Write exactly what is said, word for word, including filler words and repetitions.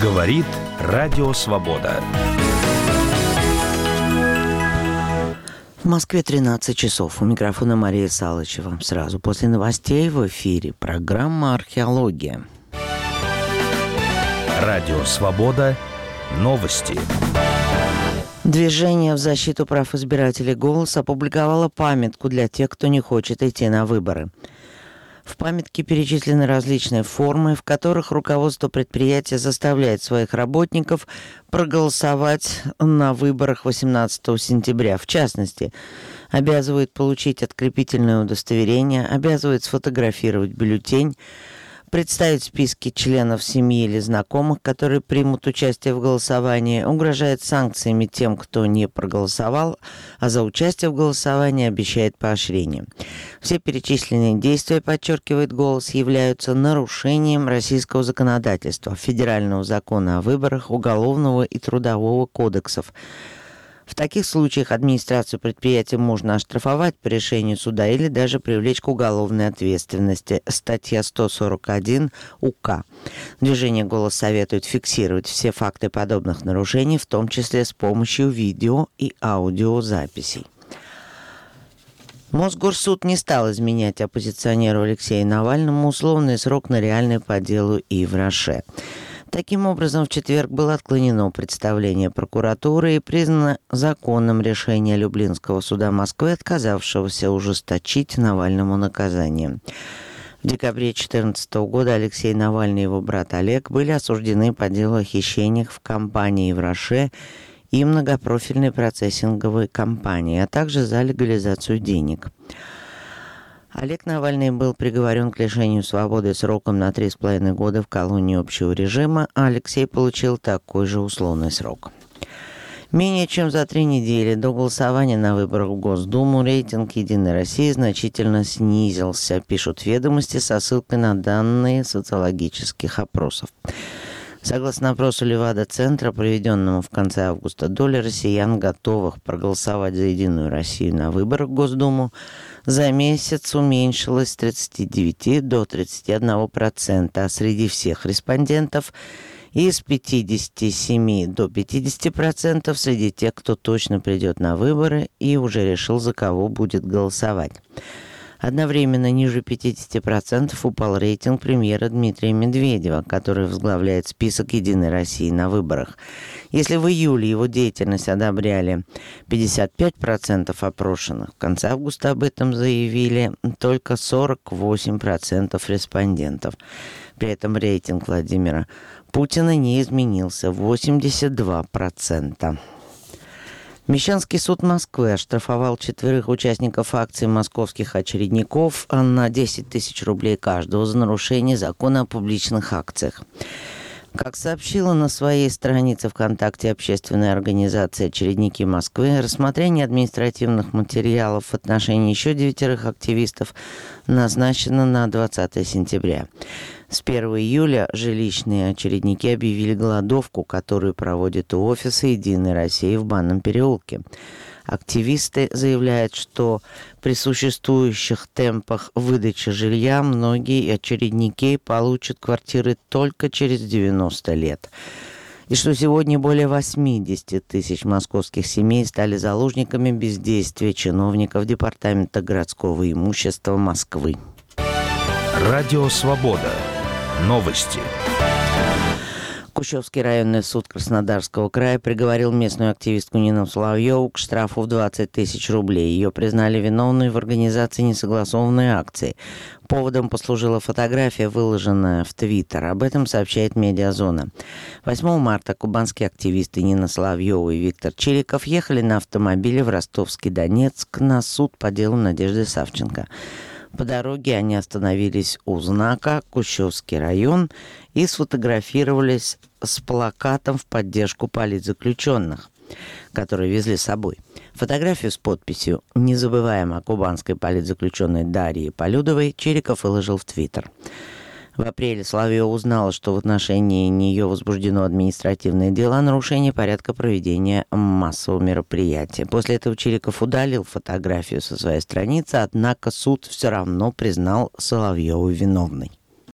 Говорит Радио Свобода. В Москве тринадцать часов. У микрофона Мария Салычева. Сразу после новостей в эфире программа «Археология». Радио Свобода. Новости. Движение в защиту прав избирателей «Голос» опубликовало памятку для тех, кто не хочет идти на выборы. В памятке перечислены различные формы, в которых руководство предприятия заставляет своих работников проголосовать на выборах восемнадцатого сентября. В частности, обязывает получить открепительное удостоверение, обязывает сфотографировать бюллетень, представить списки членов семьи или знакомых, которые примут участие в голосовании, угрожает санкциями тем, кто не проголосовал, а за участие в голосовании обещает поощрение. Все перечисленные действия, подчеркивает «Голос», являются нарушением российского законодательства, федерального закона о выборах, уголовного и трудового кодексов. В таких случаях администрацию предприятия можно оштрафовать по решению суда или даже привлечь к уголовной ответственности. Статья сто сорок один УК. Движение «Голос» советует фиксировать все факты подобных нарушений, в том числе с помощью видео и аудиозаписей. Мосгорсуд не стал изменять оппозиционеру Алексею Навальному условный срок на реальный по делу Ив Роше. Таким образом, в четверг было отклонено представление прокуратуры и признано законным решение Люблинского суда Москвы, отказавшегося ужесточить Навальному наказание. В декабре две тысячи четырнадцатого года Алексей Навальный и его брат Олег были осуждены по делу о хищениях в компании в Роше и многопрофильной процессинговой компании, а также за легализацию денег. Олег Навальный был приговорен к лишению свободы сроком на три с половиной года в колонии общего режима, а Алексей получил такой же условный срок. Менее чем за три недели до голосования на выборах в Госдуму рейтинг «Единой России» значительно снизился, пишут «Ведомости» со ссылкой на данные социологических опросов. Согласно опросу Левада-центра, проведенному в конце августа, доля россиян, готовых проголосовать за «Единую Россию» на выборах в Госдуму, за месяц уменьшилась с тридцати девяти до тридцати одного процента, а среди всех респондентов и с пятидесяти семи до пятидесяти процентов среди тех, кто точно придет на выборы и уже решил, за кого будет голосовать. Одновременно ниже пятидесяти процентов упал рейтинг премьера Дмитрия Медведева, который возглавляет список «Единой России» на выборах. Если в июле его деятельность одобряли пятьдесят пять процентов опрошенных, в конце августа об этом заявили только сорок восемь процентов респондентов. При этом рейтинг Владимира Путина не изменился – восемьдесят два процента. Мещанский суд Москвы оштрафовал четверых участников акции московских очередников на десять тысяч рублей каждого за нарушение закона о публичных акциях. Как сообщила на своей странице ВКонтакте общественная организация «Очередники Москвы», рассмотрение административных материалов в отношении еще девятерых активистов назначено на двадцатое сентября. С первого июля жилищные очередники объявили голодовку, которую проводят у офиса «Единой России» в Банном переулке. Активисты заявляют, что при существующих темпах выдачи жилья многие очередники получат квартиры только через девяносто лет. И что сегодня более восемьдесят тысяч московских семей стали заложниками бездействия чиновников Департамента городского имущества Москвы. Радио Свобода. Новости. Кущевский районный суд Краснодарского края приговорил местную активистку Нину Соловьеву к штрафу в двадцать тысяч рублей. Ее признали виновной в организации несогласованной акции. Поводом послужила фотография, выложенная в Твиттер. Об этом сообщает «Медиазона». восьмого марта кубанские активисты Нина Соловьева и Виктор Чириков ехали на автомобиле в Ростовский Донецк на суд по делу Надежды Савченко. По дороге они остановились у знака «Кущевский район» и сфотографировались с плакатом в поддержку политзаключенных, которые везли с собой. Фотографию с подписью «Не забываем о кубанской политзаключенной Дарье Полюдовой» Чириков выложил в Твиттер. В апреле Соловьева узнала, что в отношении нее возбуждено административное дело о нарушении порядка проведения массового мероприятия. После этого Чириков удалил фотографию со своей страницы, однако суд все равно признал Соловьеву виновной.